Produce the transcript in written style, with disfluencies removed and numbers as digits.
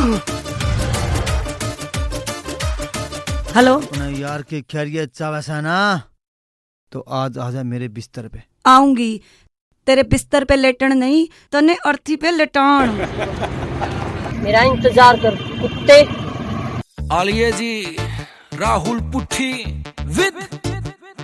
Hello यार के खैरियत चावसा ना, तो आज आजा मेरे बिस्तर पे। आऊंगी, तेरे बिस्तर पे लेटन नहीं, तने अर्थी पे लेटान। मेरा इंतजार कर कुत्ते। आलिए जी, राहुल पुट्ठी विद